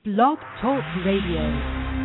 Blog Talk Radio.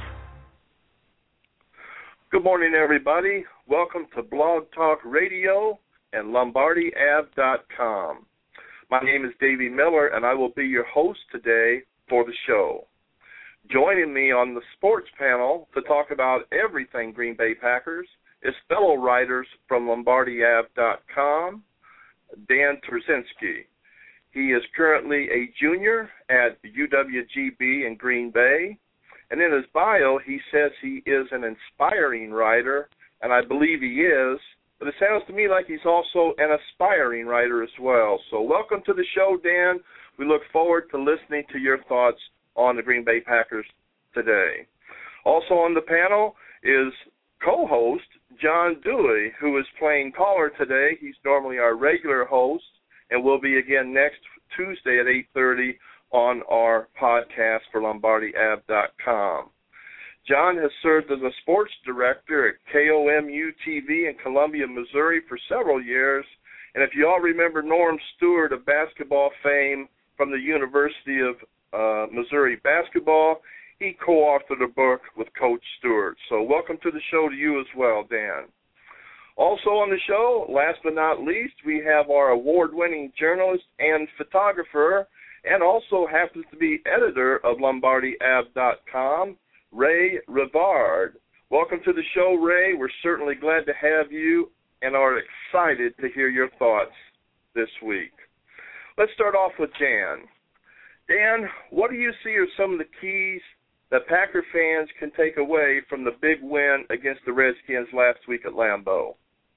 Good morning, everybody. Welcome to Blog Talk Radio and LombardiAv.com. My name is Davey Miller, and I will be your host today for the show. Joining me on the sports panel to talk about everything Green Bay Packers is fellow writers from LombardiAv.com, Dan Trzynski. He is currently a junior at UWGB in Green Bay, and in his bio he says he is an inspiring writer, and I believe he is, but it sounds to me like he's also an aspiring writer as well. So welcome to the show, Dan. We look forward to listening to your thoughts on the Green Bay Packers today. Also on the panel is co-host John Dewey, who is playing caller today. He's normally our regular host and will be again next Tuesday at 8:30 on our podcast for LombardiAv.com. John has served as a sports director at KOMU-TV in Columbia, Missouri for several years, and if you all remember Norm Stewart of basketball fame from the University of Missouri basketball, he co-authored a book with Coach Stewart. So welcome to the show to you as well, Dan. Also on the show, last but not least, we have our award-winning journalist and photographer, and also happens to be editor of LombardiAv.com, Ray Rivard. Welcome to the show, Ray. We're certainly glad to have you and are excited to hear your thoughts this week. Let's start off with Dan. Dan, what do you see are some of the keys that Packer fans can take away from the big win against the Redskins last week at Lambeau?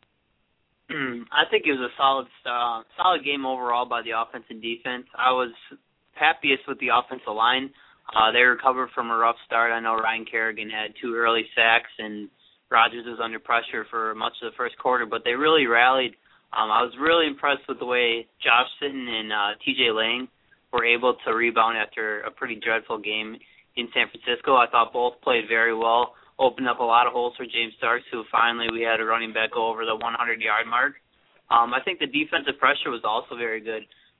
I think it was a solid game overall by the offense and defense. I was happiest with the offensive line. They recovered from a rough start. I know Ryan Kerrigan had 2 early sacks, and Rodgers was under pressure for much of the first quarter, but they really rallied. I was really impressed with the way Josh Sitton and TJ Lang were able to rebound after a pretty dreadful game in San Francisco. I thought both played very well, opened up a lot of holes for James Starks, who finally we had a running back go over the 100-yard mark. I think the defensive pressure was also very good.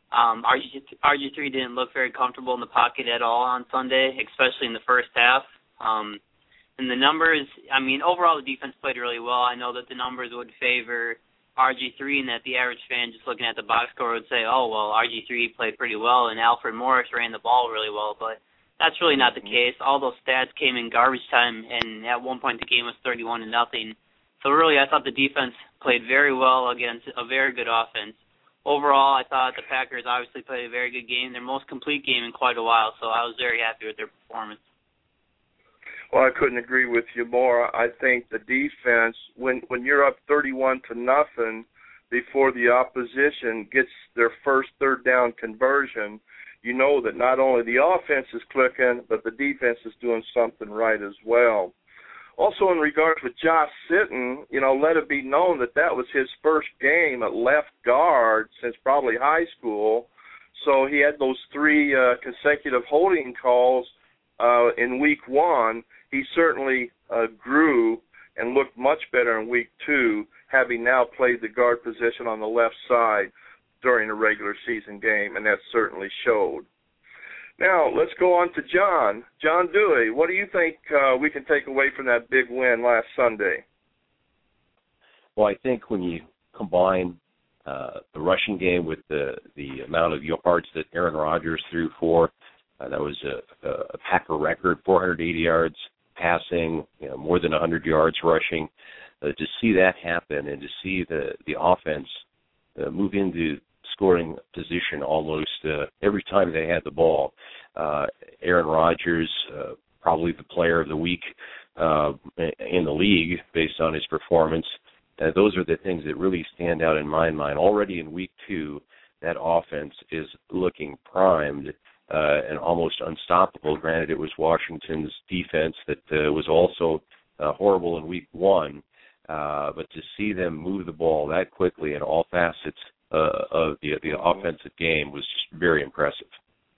RG3 didn't look very comfortable in the pocket at all on Sunday, especially in the first half. And the numbers, overall the defense played really well. I know that the numbers would favor RG3 and that the average fan just looking at the box score would say, oh, well, RG3 played pretty well and Alfred Morris ran the ball really well, but that's really not the case. All those stats came in garbage time, and at one point the game was 31-0. So really I thought the defense played very well against a very good offense. Overall, I thought the Packers obviously played a very good game, their most complete game in quite a while, so I was very happy with their performance. Well, I couldn't agree with you more. I think the defense, when you're up 31-0 before the opposition gets their first third down conversion, you know that not only the offense is clicking, but the defense is doing something right as well. Also, in regards to Josh Sitton, let it be known that was his first game at left guard since probably high school. So he had those 3 consecutive holding calls in week 1. He certainly grew and looked much better in week 2, having now played the guard position on the left side during a regular season game, and that certainly showed. Now, let's go on to John. John Dewey, what do you think we can take away from that big win last Sunday? Well, I think when you combine the rushing game with the amount of yards that Aaron Rodgers threw for, that was a Packer record, 480 yards passing, more than 100 yards rushing. To see that happen and to see the offense move into scoring position almost every time they had the ball. Aaron Rodgers, probably the player of the week in the league based on his performance. Those are the things that really stand out in my mind. Already in week 2, that offense is looking primed and almost unstoppable. Granted, it was Washington's defense that was also horrible in week 1, but to see them move the ball that quickly in all facets of the offensive game was just very impressive.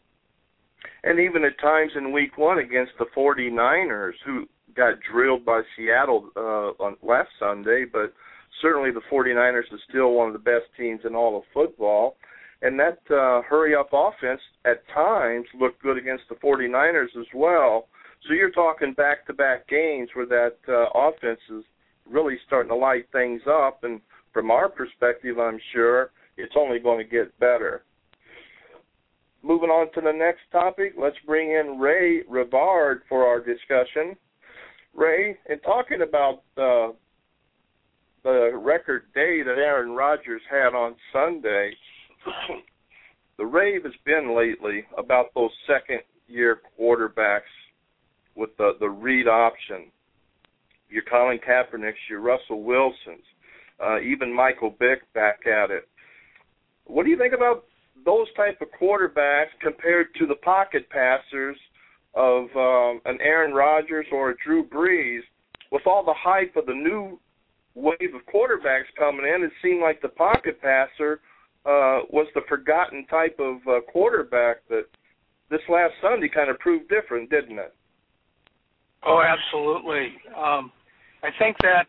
And even at times in week 1 against the 49ers, who got drilled by Seattle on last Sunday, but certainly the 49ers are still one of the best teams in all of football. And that hurry-up offense at times looked good against the 49ers as well. So you're talking back-to-back games where that offense is really starting to light things up. And from our perspective, I'm sure it's only going to get better. Moving on to the next topic, let's bring in Ray Rivard for our discussion. Ray, in talking about the record day that Aaron Rodgers had on Sunday, the rave has been lately about those second-year quarterbacks with the read option. Your Colin Kaepernicks, your Russell Wilsons, even Michael Vick back at it. What do you think about those type of quarterbacks compared to the pocket passers of an Aaron Rodgers or a Drew Brees? With all the hype of the new wave of quarterbacks coming in, it seemed like the pocket passer was the forgotten type of quarterback that this last Sunday kind of proved different, didn't it? Oh, absolutely. I think that,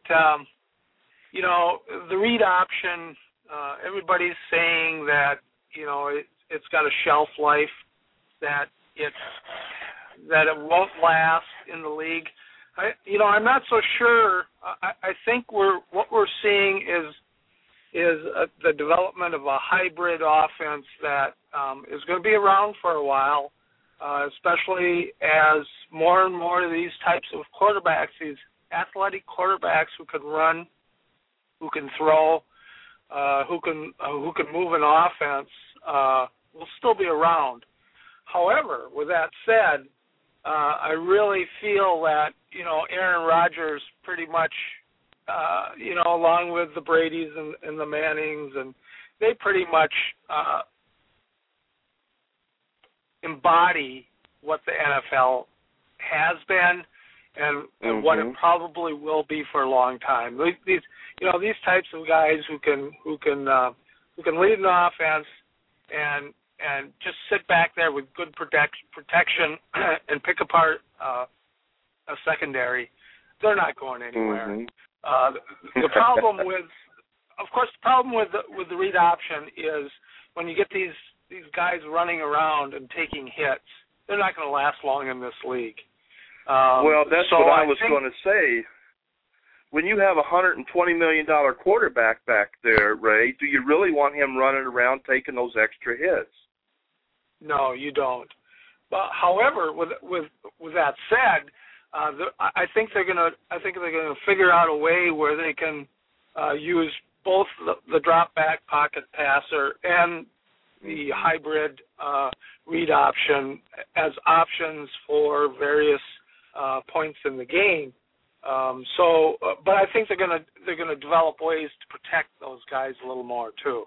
the read option, everybody's saying that, it's got a shelf life, that it won't last in the league. I'm not so sure. I think what we're seeing is the development of a hybrid offense that is going to be around for a while, especially as more and more of these types of quarterbacks, these athletic quarterbacks who can run, who can throw, who can move an offense, will still be around. However, with that said, I really feel that, Aaron Rodgers pretty much, along with the Bradys and the Mannings, and they pretty much embody what the NFL has been and what it probably will be for a long time. These types of guys who can lead an offense and just sit back there with good protection and pick apart a secondary, they're not going anywhere. The problem with the read option is when you get these guys running around and taking hits, they're not going to last long in this league. Well, that's what I was going to say. When you have a $120 million quarterback back there, Ray, do you really want him running around taking those extra hits? No, you don't. But however, with that said, I think they're going to figure out a way where they can use both the drop back pocket passer and the hybrid read option as options for various points in the game. But I think they're going to develop ways to protect those guys a little more too.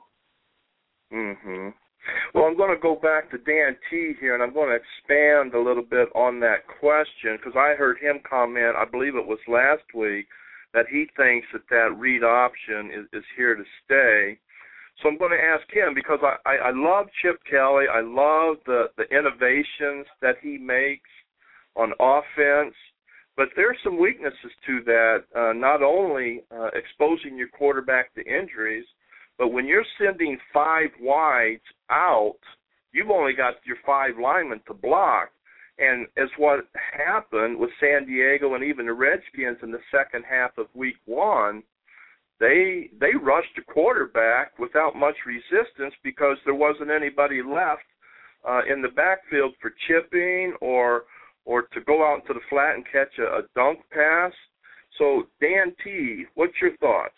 Well, I'm going to go back to Dan T here, and I'm going to expand a little bit on that question because I heard him comment, I believe it was last week, that he thinks that read option is here to stay. So I'm going to ask him because I love Chip Kelly. I love the innovations that he makes on offense. But there's some weaknesses to that, not only exposing your quarterback to injuries, but when you're sending 5 wides out, you've only got your 5 linemen to block. And as what happened with San Diego and even the Redskins in the second half of week 1, they rushed the quarterback without much resistance because there wasn't anybody left in the backfield for chipping or to go out into the flat and catch a dunk pass. So, Dan T., what's your thoughts?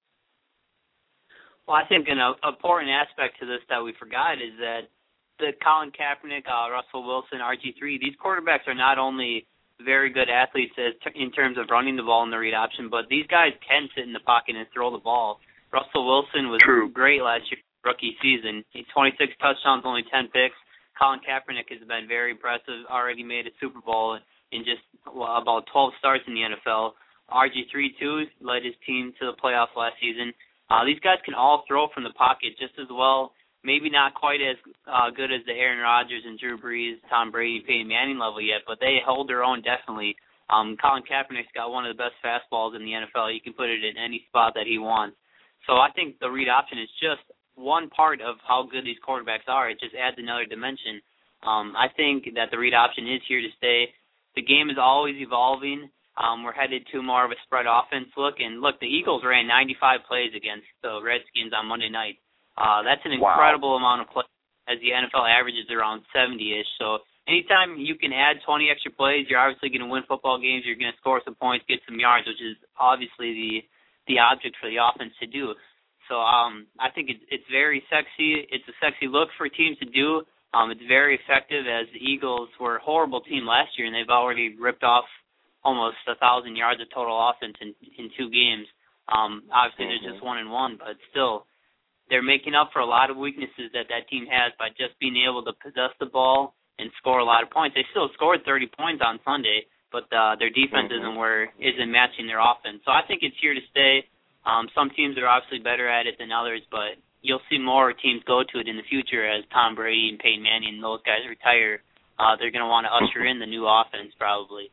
Well, I think an important aspect to this that we forgot is that the Colin Kaepernick, Russell Wilson, RG3, these quarterbacks are not only very good athletes in terms of running the ball in the read option, but these guys can sit in the pocket and throw the ball. Russell Wilson was great last year, rookie season. 26 touchdowns, only 10 picks. Colin Kaepernick has been very impressive, already made a Super Bowl in just about 12 starts in the NFL. RG3, too, led his team to the playoffs last season. These guys can all throw from the pocket just as well, maybe not quite as good as the Aaron Rodgers and Drew Brees, Tom Brady, Peyton Manning level yet, but they hold their own definitely. Colin Kaepernick's got one of the best fastballs in the NFL. He can put it in any spot that he wants. So I think the read option is just one part of how good these quarterbacks are. It just adds another dimension. I think that the read option is here to stay. The game is always evolving. We're headed to more of a spread offense look. And, look, the Eagles ran 95 plays against the Redskins on Monday night. That's an incredible amount of plays, as the NFL averages around 70-ish. So anytime you can add 20 extra plays, you're obviously going to win football games. You're going to score some points, get some yards, which is obviously the object for the offense to do. So I think it's very sexy. It's a sexy look for teams to do. It's very effective, as the Eagles were a horrible team last year, and they've already ripped off almost 1,000 yards of total offense in 2 games. Obviously, they're just 1-1, but still, they're making up for a lot of weaknesses that team has by just being able to possess the ball and score a lot of points. They still scored 30 points on Sunday, but their defense isn't matching their offense. So I think it's here to stay. Some teams are obviously better at it than others, but you'll see more teams go to it in the future as Tom Brady and Peyton Manning and those guys retire. They're going to want to usher in the new offense probably.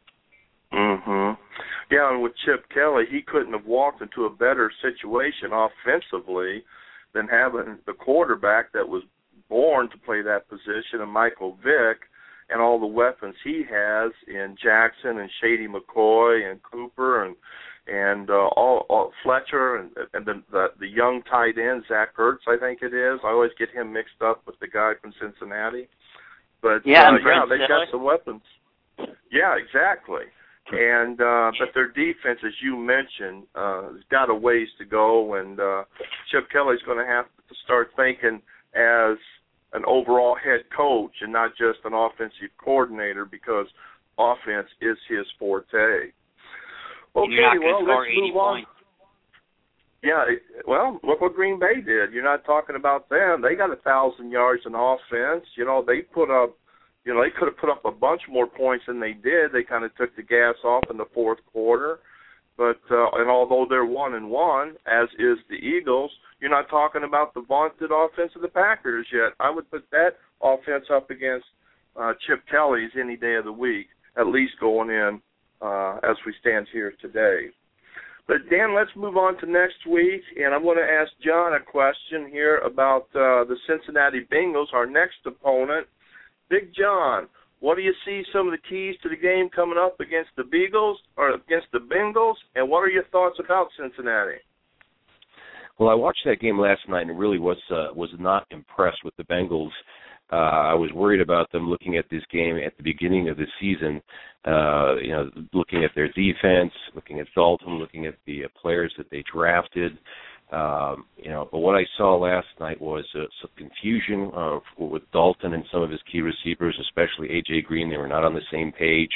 Yeah, and with Chip Kelly, he couldn't have walked into a better situation offensively than having the quarterback that was born to play that position, and Michael Vick, and all the weapons he has in Jackson and Shady McCoy and Cooper and all Fletcher and the young tight end Zach Ertz, I think it is. I always get him mixed up with the guy from Cincinnati. But they got some weapons. Yeah, exactly. And but their defense, as you mentioned, has got a ways to go, and Chip Kelly's going to have to start thinking as an overall head coach and not just an offensive coordinator, because offense is his forte. Okay, well, let's move on. Yeah, well, look what Green Bay did. You're not talking about them. They got 1,000 yards in offense. You know, they put up, they could have put up a bunch more points than they did. They kind of took the gas off in the fourth quarter. But and although they're 1-1, as is the Eagles, you're not talking about the vaunted offense of the Packers yet. I would put that offense up against Chip Kelly's any day of the week, at least going in as we stand here today. But, Dan, let's move on to next week, and I'm going to ask John a question here about the Cincinnati Bengals, our next opponent. Big John, what do you see some of the keys to the game coming up against the Bengals, and what are your thoughts about Cincinnati? Well, I watched that game last night and really was not impressed with the Bengals. I was worried about them looking at this game at the beginning of the season, looking at their defense, looking at Dalton, looking at the players that they drafted. But what I saw last night was some confusion with Dalton and some of his key receivers, especially A.J. Green. They were not on the same page.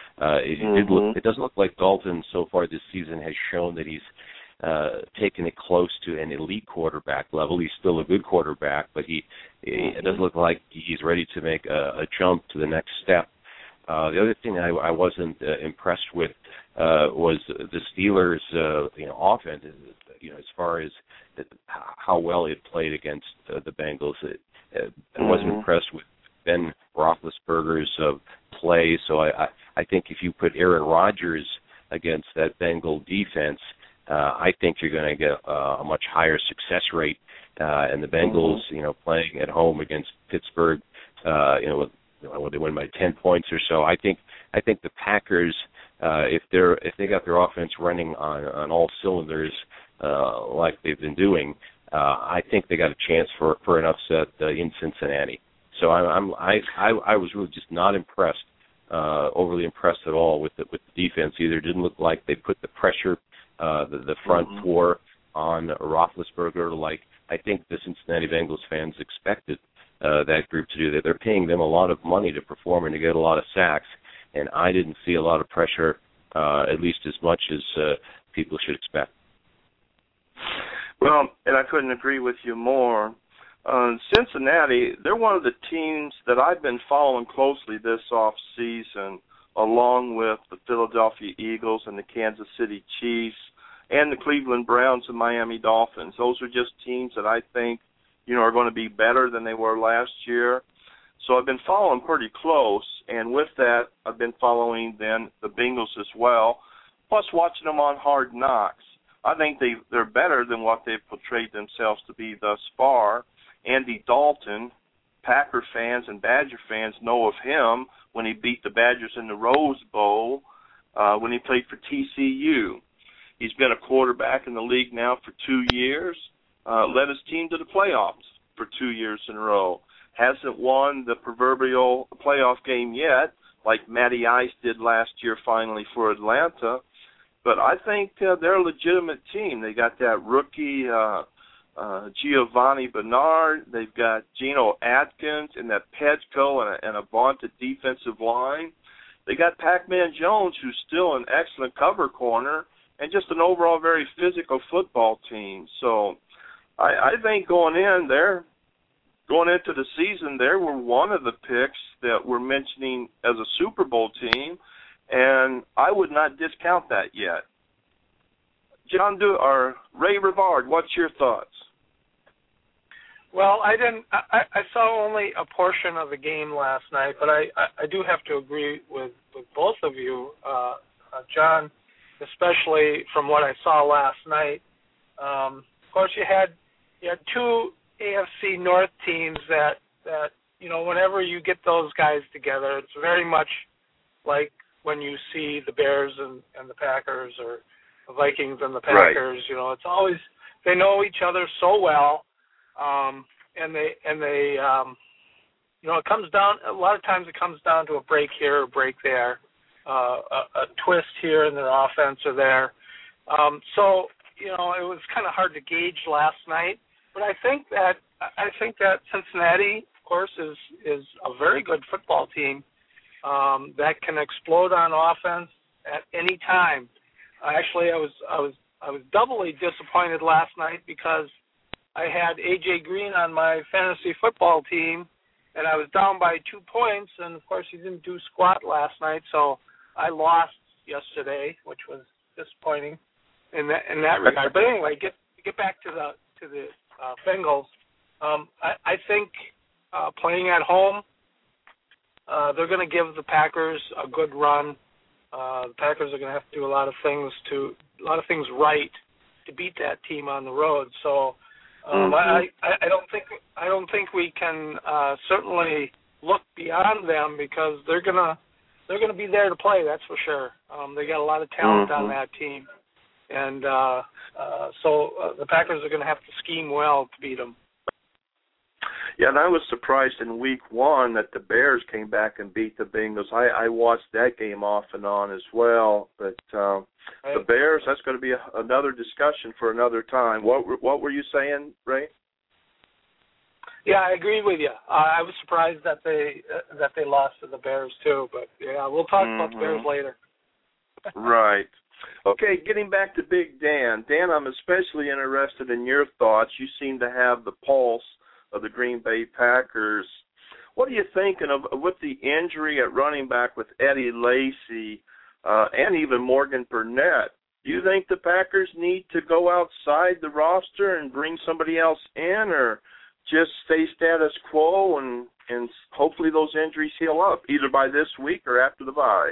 It doesn't look like Dalton so far this season has shown that he's taken it close to an elite quarterback level. He's still a good quarterback, but it doesn't look like he's ready to make a jump to the next step. The other thing I wasn't impressed with was the Steelers' offense. As far as how well it played against the Bengals, I wasn't impressed with Ben Roethlisberger's play. So I think if you put Aaron Rodgers against that Bengal defense, I think you're going to get a much higher success rate. And the Bengals, playing at home against Pittsburgh, they win by 10 points or so. I think the Packers, if they got their offense running on all cylinders like they've been doing, I think they got a chance for an upset in Cincinnati. So I was really just not impressed, overly impressed at all with the defense. Either didn't look like they put the pressure, the front four on Roethlisberger like I think the Cincinnati Bengals fans expected that group to do. That they're paying them a lot of money to perform and to get a lot of sacks, and I didn't see a lot of pressure, at least as much as people should expect. Well, and I couldn't agree with you more. Cincinnati, they're one of the teams that I've been following closely this off-season, along with the Philadelphia Eagles and the Kansas City Chiefs and the Cleveland Browns and Miami Dolphins. Those are just teams that I think, are going to be better than they were last year. So I've been following pretty close, and with that, I've been following then the Bengals as well, plus watching them on Hard Knocks. I think they're better than what they've portrayed themselves to be thus far. Andy Dalton, Packer fans and Badger fans know of him when he beat the Badgers in the Rose Bowl when he played for TCU. He's been a quarterback in the league now for 2 years, led his team to the playoffs for 2 years in a row. Hasn't won the proverbial playoff game yet, like Matty Ice did last year finally for Atlanta. But I think they're a legitimate team. They got that rookie Giovanni Bernard. They've got Geno Atkins and that Petco and a vaunted defensive line. They got Pac-Man Jones, who's still an excellent cover corner, and just an overall very physical football team. So I think going into the season, they were one of the picks that we're mentioning as a Super Bowl team, and I would not discount that yet. Ray Rivard, what's your thoughts? Well, I saw only a portion of the game last night, but I do have to agree with both of you, John, especially from what I saw last night. Of course, you had two AFC North teams that whenever you get those guys together, it's very much like when you see the Bears and the Packers, or the Vikings and the Packers. Right. It's always, they know each other so well. And they it comes down, a lot of times it comes down to a break here, a break there, a twist here in their offense or there. So it was kind of hard to gauge last night, but I think that Cincinnati, of course, is a very good football team, that can explode on offense at any time. Actually, I was doubly disappointed last night because I had A.J. Green on my fantasy football team, and I was down by 2 points, and, of course, he didn't do squat last night, so I lost yesterday, which was disappointing in that regard. But anyway, get back to the Bengals. I think playing at home, they're going to give the Packers a good run. The Packers are going to have to do a lot of things right to beat that team on the road. So I don't think we can certainly look beyond them, because they're gonna be there to play. That's for sure. They got a lot of talent on that team, and so the Packers are going to have to scheme well to beat them. Yeah, and I was surprised in week 1 that the Bears came back and beat the Bengals. I watched that game off and on as well. But the Bears, that's going to be another discussion for another time. What were you saying, Ray? Yeah, I agree with you. I was surprised that they lost to the Bears too. But yeah, we'll talk about the Bears later. Right. Okay, getting back to Big Dan. Dan, I'm especially interested in your thoughts. You seem to have the pulse of the Green Bay Packers. What are you thinking of with the injury at running back with Eddie Lacy and even Morgan Burnett? Do you think the Packers need to go outside the roster and bring somebody else in, or just stay status quo and hopefully those injuries heal up, either by this week or after the bye?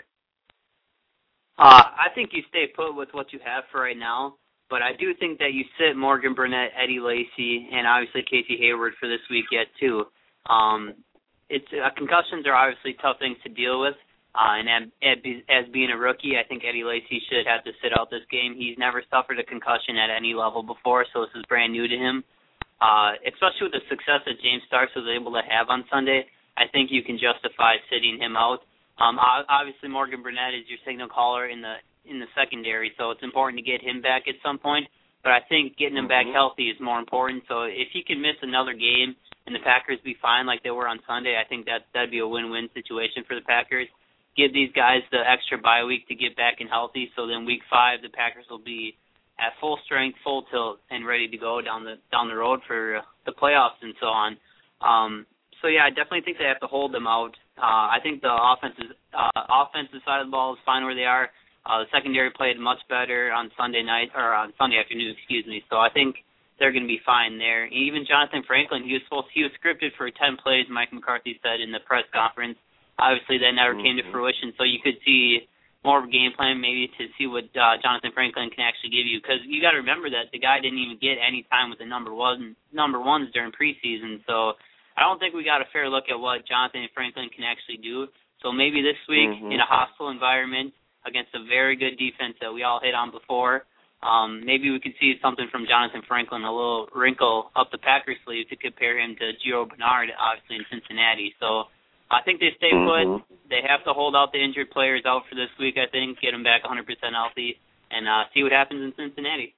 I think you stay put with what you have for right now. But I do think that you sit Morgan Burnett, Eddie Lacy, and obviously Casey Hayward for this week yet too. Concussions are obviously tough things to deal with, and as being a rookie, I think Eddie Lacy should have to sit out this game. He's never suffered a concussion at any level before, so this is brand new to him. Especially with the success that James Starks was able to have on Sunday, I think you can justify sitting him out. Obviously, Morgan Burnett is your signal caller in the secondary, so it's important to get him back at some point. But I think getting him back healthy is more important. So if he can miss another game and the Packers be fine like they were on Sunday, I think that'd be a win-win situation for the Packers. Give these guys the extra bye week to get back and healthy, so then week 5 the Packers will be at full strength, full tilt, and ready to go down the road for the playoffs and so on. So yeah, I definitely think they have to hold them out. I think the offensive side of the ball is fine where they are. The secondary played much better on Sunday afternoon, So I think they're going to be fine there. Even Jonathan Franklin, he was scripted for 10 plays, Mike McCarthy said in the press conference. Obviously, that never came to fruition. So you could see more of a game plan, maybe to see what Jonathan Franklin can actually give you. Because you got to remember that the guy didn't even get any time with the number ones during preseason. So I don't think we got a fair look at what Jonathan Franklin can actually do. So maybe this week in a hostile environment against a very good defense that we all hit on before, maybe we could see something from Jonathan Franklin, a little wrinkle up the Packers sleeve to compare him to Gio Bernard, obviously, in Cincinnati. So I think they stay put. They have to hold out the injured players out for this week, I think, get them back 100% healthy, and see what happens in Cincinnati.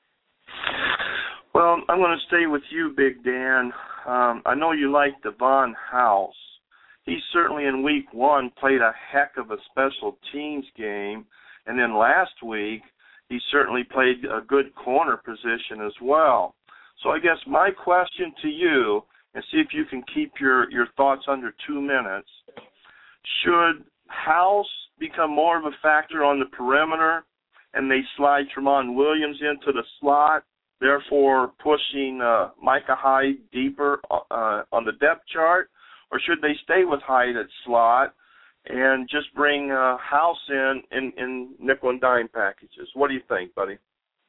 Well, I'm going to stay with you, Big Dan. I know you like Devon House. He certainly in week 1 played a heck of a special teams game, and then last week he certainly played a good corner position as well. So I guess my question to you, and see if you can keep your thoughts under 2 minutes, should House become more of a factor on the perimeter and they slide Tramon Williams into the slot, therefore pushing Micah Hyde deeper on the depth chart? Or should they stay with Hyde at slot and just bring House in nickel and dime packages? What do you think, buddy?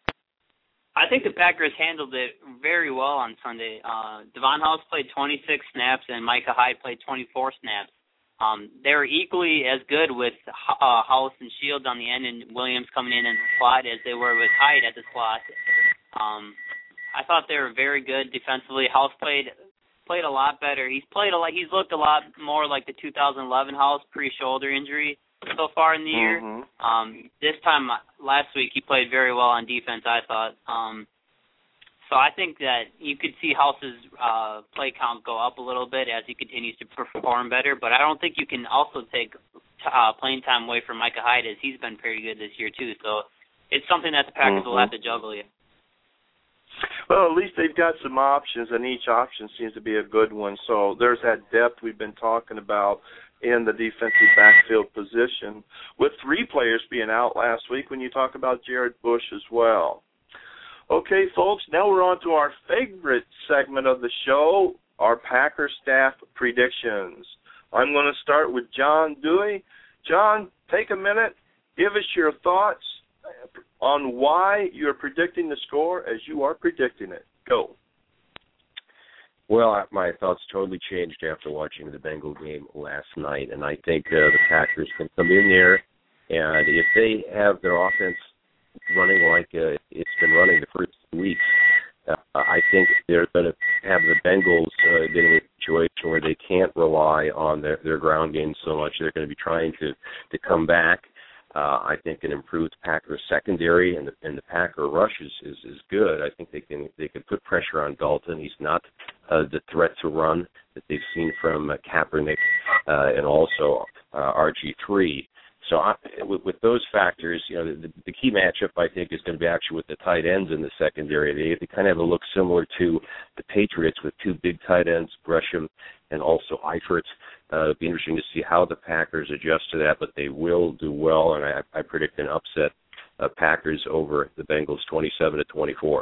I think the Packers handled it very well on Sunday. Devon House played 26 snaps and Micah Hyde played 24 snaps. They were equally as good with House and Shields on the end and Williams coming in the slot as they were with Hyde at the slot. I thought they were very good defensively. House played a lot better. He's looked a lot more like the 2011 House pre-shoulder injury so far in the year. This time last week he played very well on defense, I thought. So I think that you could see House's play count go up a little bit as he continues to perform better, but I don't think you can also take playing time away from Micah Hyde, as he's been pretty good this year too. So it's something that the Packers will have to juggle yet. Well, at least they've got some options, and each option seems to be a good one. So there's that depth we've been talking about in the defensive backfield position, with 3 players being out last week when you talk about Jared Bush as well. Okay, folks, now we're on to our favorite segment of the show, our Packer staff predictions. I'm going to start with John Dewey. John, take a minute, give us your thoughts on why you're predicting the score as you are predicting it. Go. Well, my thoughts totally changed after watching the Bengal game last night, and I think the Packers can come in there, and if they have their offense running like it's been running the first 2 weeks, I think they're going to have the Bengals getting a situation where they can't rely on their ground game so much. They're going to be trying to come back. I think an improved Packer secondary and the Packer rush is good. I think they can put pressure on Dalton. He's not the threat to run that they've seen from Kaepernick and also RG3. So with those factors, the key matchup I think is going to be actually with the tight ends in the secondary. They kind of have a look similar to the Patriots with 2 big tight ends, Gresham and also Eifert. It'll be interesting to see how the Packers adjust to that, but they will do well, and I predict an upset Packers over the Bengals 27-24.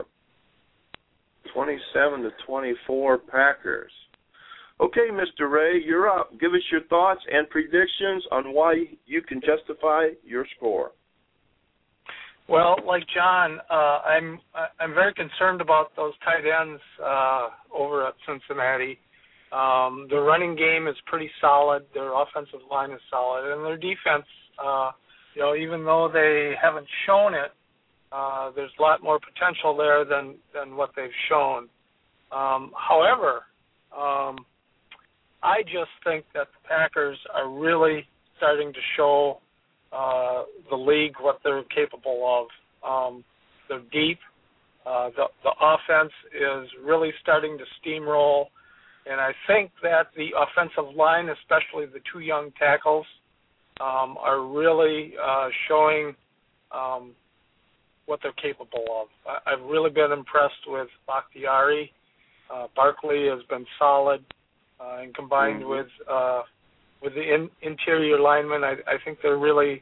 27-24 Packers. Okay, Mr. Ray, you're up. Give us your thoughts and predictions on why you can justify your score. Well, like John, I'm very concerned about those tight ends over at Cincinnati. Their running game is pretty solid. Their offensive line is solid, and their defense, even though they haven't shown it, there's a lot more potential there than what they've shown. However, I just think that the Packers are really starting to show the league what they're capable of. They're deep. The offense is really starting to steamroll, and I think that the offensive line, especially the 2 young tackles, are really showing what they're capable of. I've really been impressed with Bakhtiari. Barkley has been solid. And combined with the interior linemen, I think they're really,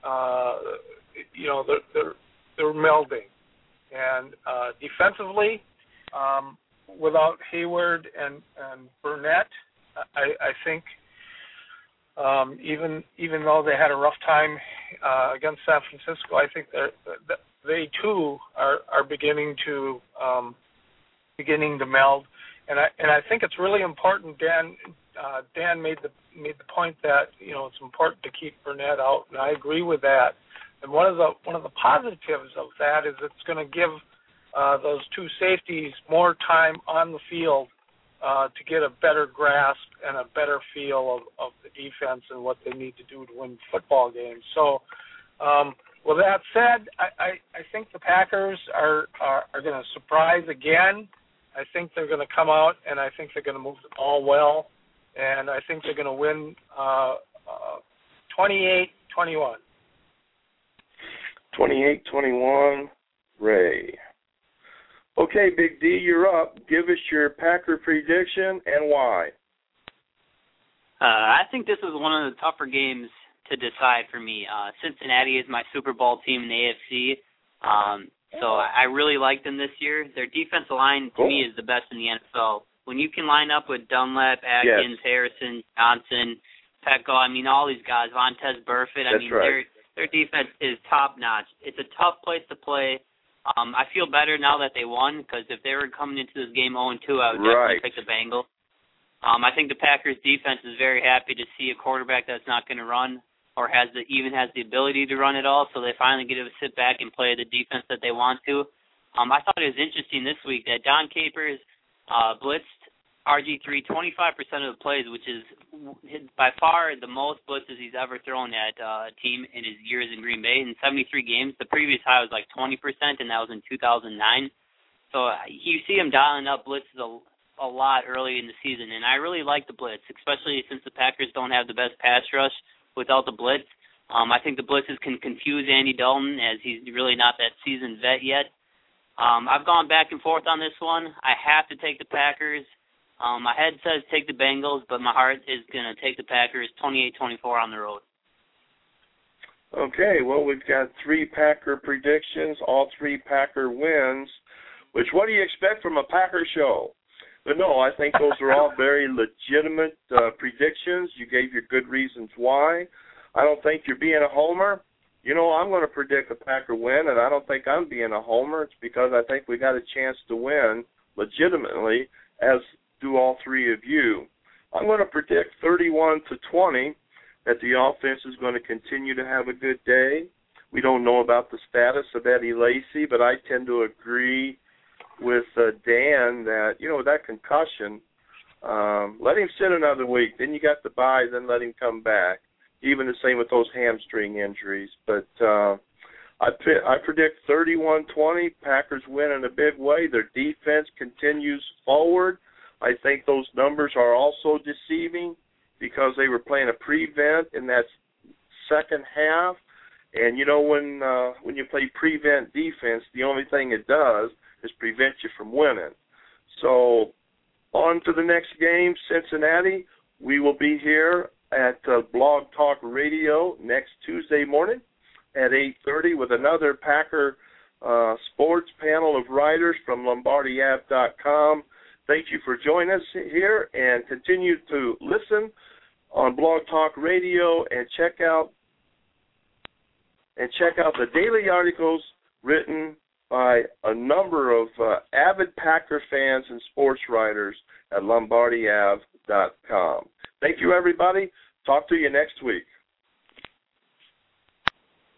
they're melding. And defensively, without Hayward and Burnett, I think even though they had a rough time against San Francisco, I think that they too are beginning to meld, and I think it's really important. Dan made the point that it's important to keep Burnett out, and I agree with that. And one of the positives of that is it's going to give those two safeties more time on the field to get a better grasp and a better feel of the defense and what they need to do to win football games. So, with that said, I think the Packers are going to surprise again. I think they're going to come out, and I think they're going to move the ball well, and I think they're going to win 28-21. 28-21, Ray. Okay, Big D, you're up. Give us your Packer prediction and why. I think this was one of the tougher games to decide for me. Cincinnati is my Super Bowl team in the AFC, so I really like them this year. Their defensive line, to me, is the best in the NFL. When you can line up with Dunlap, Atkins, Harrison, Johnson, Pecco, all these guys, Vontaze Burfict, right. Their defense is top-notch. It's a tough place to play. I feel better now that they won, because if they were coming into this game 0-2, I would definitely pick the Bengals. I think the Packers' defense is very happy to see a quarterback that's not going to run or even has the ability to run at all, so they finally get to sit back and play the defense that they want to. I thought it was interesting this week that Don Capers blitzed RG3 25% of the plays, which is by far the most blitzes he's ever thrown at a team in his years in Green Bay. In 73 games, the previous high was like 20%, and that was in 2009. So you see him dialing up blitzes a lot early in the season, and I really like the blitz, especially since the Packers don't have the best pass rush without the blitz. I think the blitzes can confuse Andy Dalton, as he's really not that seasoned vet yet. I've gone back and forth on this one. I have to take the Packers. My head says take the Bengals, but my heart is going to take the Packers 28-24 on the road. Okay, well, we've got 3 Packer predictions, all 3 Packer wins, which what do you expect from a Packer show? But no, I think those are all very legitimate predictions. You gave your good reasons why. I don't think you're being a homer. I'm going to predict a Packer win, and I don't think I'm being a homer. It's because I think we got a chance to win legitimately, as do all 3 of you. I'm going to predict 31-20 that the offense is going to continue to have a good day. We don't know about the status of Eddie Lacy, but I tend to agree with Dan that, that concussion, let him sit another week. Then you got the bye, then let him come back. Even the same with those hamstring injuries. But I predict 31-20, Packers win in a big way. Their defense continues forward. I think those numbers are also deceiving because they were playing a prevent in that second half. And, when you play prevent defense, the only thing it does is prevent you from winning. So on to the next game, Cincinnati. We will be here at Blog Talk Radio next Tuesday morning at 8:30 with another Packer sports panel of writers from LombardiApp.com. Thank you for joining us here, and continue to listen on Blog Talk Radio and check out the daily articles written by a number of avid Packer fans and sports writers at LombardiApp.com. Thank you, everybody. Talk to you next week.